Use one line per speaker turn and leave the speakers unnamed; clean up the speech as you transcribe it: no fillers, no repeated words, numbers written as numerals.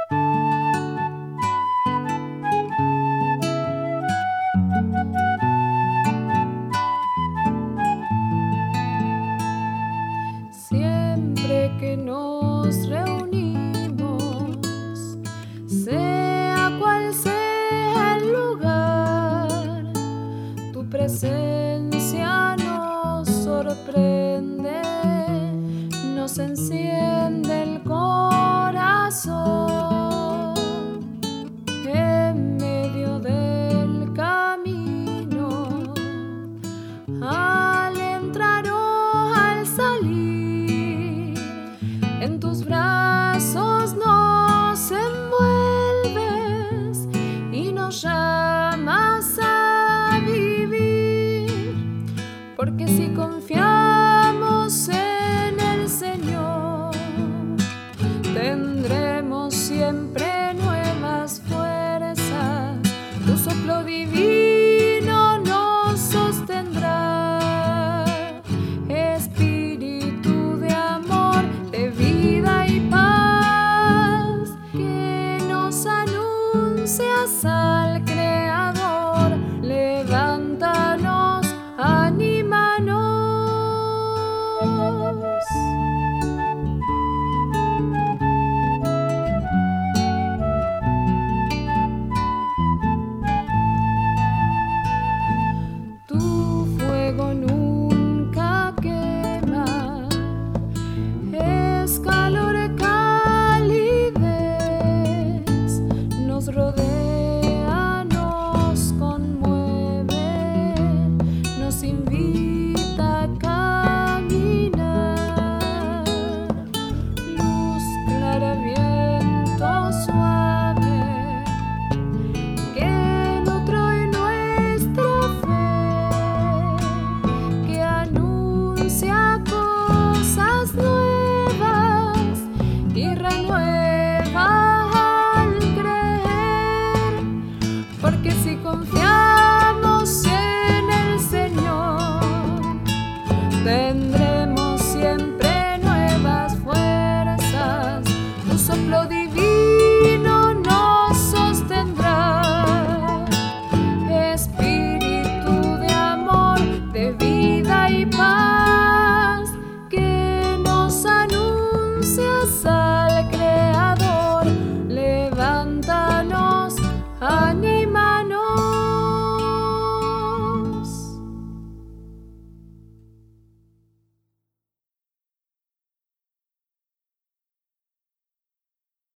Siempre que nos reunimos, sea cual sea el lugar, tu presencia nos sorprende, nos enciende el corazón. En medio del camino, al entrar o al salir, en tus brazos nos envuelves y nos llamas a vivir, porque si confiamos en el Señor, tendremos siempre nuevas fuerzas. Tu soplo divino nos sostendrá, espíritu de amor, de vida y paz, que nos anuncias al Creador. Levántanos, anímanos. Tu fuego nunca quema, es calor, calidez, nos rodea, nos conmueve, nos invita a caminar. Luz clara, viento suave, que nutre hoy nuestra fe, que anuncia cosas nuevas y renueva al creer, porque si confiamos